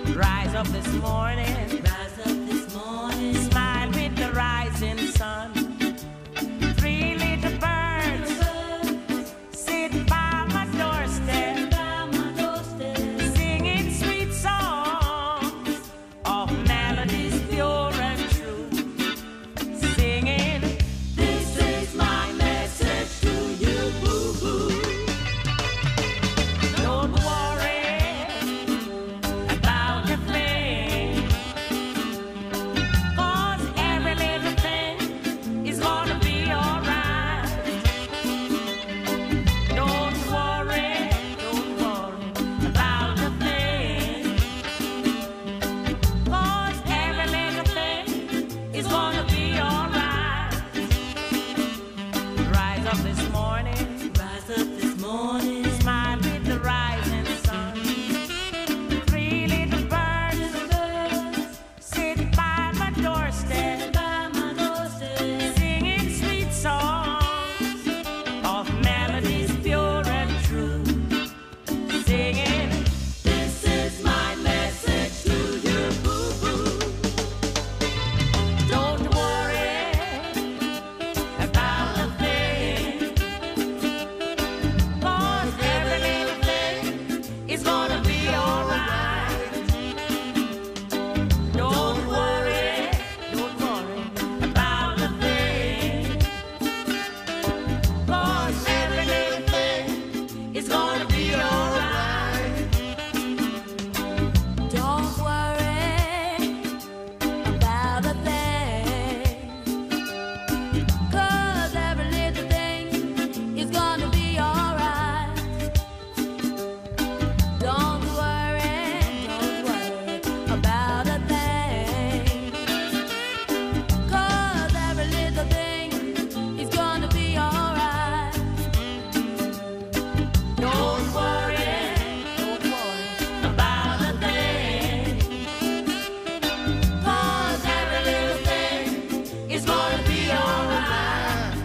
Rise up this morning, smile with the rising sun. Three little birds sit by my doorstep, singing sweet songs of melodies pure and true. Singing, this is my message to you. Don't worry about a thing, 'cause every little thing is gonna be alright. Don't worry about a thing, 'cause every little thing is gonna be alright. Rise up this morning, smile with the rising sun. Three little birds sit by my doorstep, singing sweet songs of melodies pure and true. Singing, this is my message to you. Don't worry about a thing, 'cause every little thing is gonna be alright. Don't worry about a thing, 'cause every little thing is gonna be alright. Don't worry about a thing, 'cause every little thing is gonna be alright. Don't worry about a thing, 'cause every little thing is gonna be alright. Don't worry about a thing, 'cause every little thing is gonna be alright.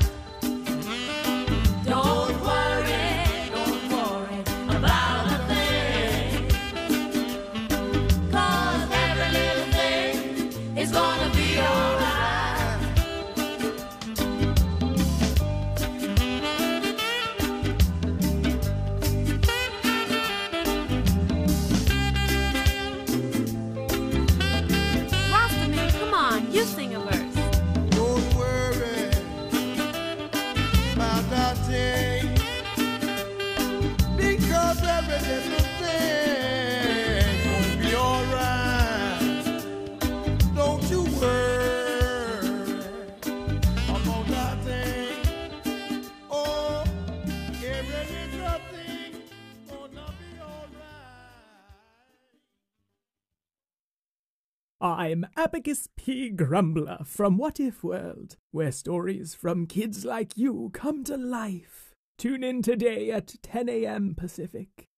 Don't worry about a thing, 'cause every little thing is gonna be alright. Rastaman, come on, you sing a verse. Don't worry about that thing, because every little thing gonna be alright. Don't you worry about that thing. Oh, every little thing gonna be alright. I'm Abacus P. Grumbler from What If World, where stories from kids like you come to life. Tune in today at 10 a.m. Pacific.